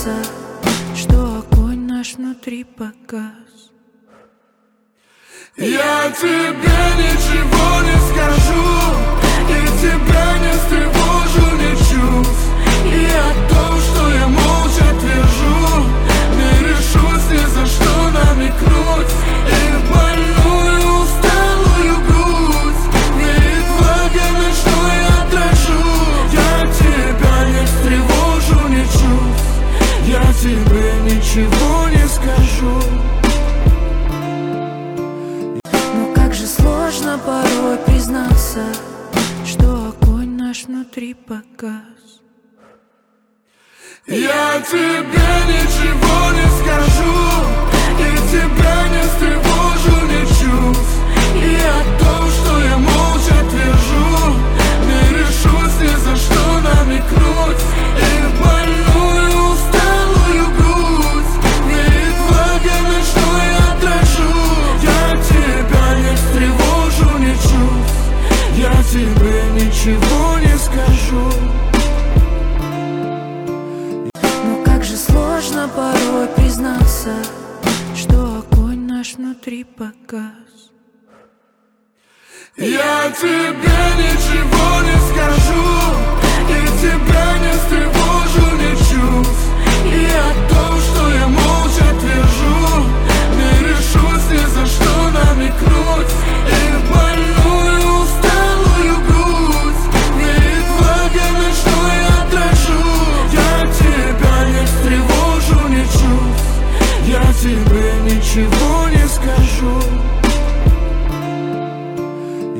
признаться, что огонь наш внутри погас. Я тебе ничего не скажу, и тебя не встревожу ничуть. И о том, что я молча твержу, не решусь ни за что намекнуть. И в больную усталую грудь перед влагами, что я дрожу. Я тебя не встревожу ничуть, я тебе ничего не скажу. Сложно порой признаться, что огонь наш внутри погас. Я тебе ничего не скажу, и тебя не встревожу ничуть. И о том, что я молча твержу, не решусь ни за что намекнуть. И в больную усталую грудь перед влагами, что я дрожу. Я тебя не встревожу ничуть, я тебе ничего не скажу. Но как же сложно порой признаться, что огонь наш внутри погас. Я тебе ничего